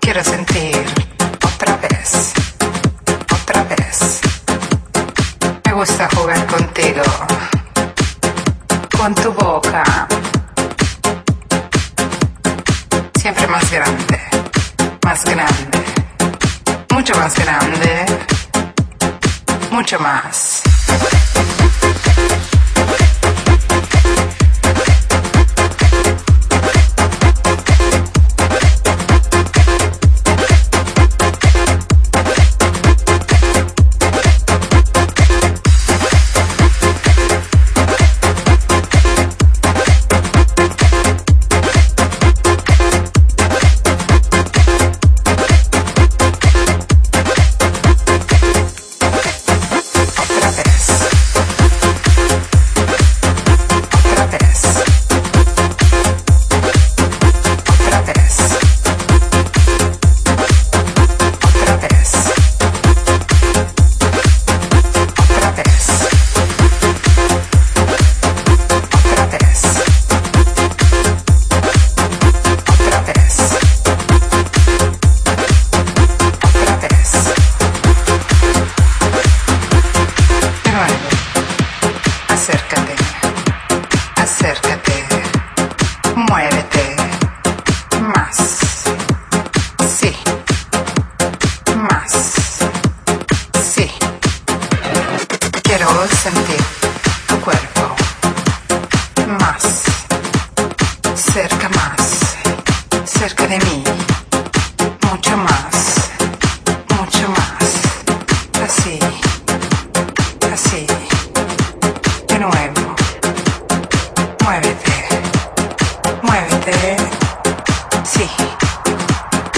Quiero sentir otra vez, otra vez. Me gusta jugar contigo, con tu boca. Siempre más grande, mucho más grande, mucho más. Acércate, muévete, más, sí, más, sí. Quiero sentir tu cuerpo, más, cerca de mí, mucho más, así, así, de nuevo. Muévete, muévete.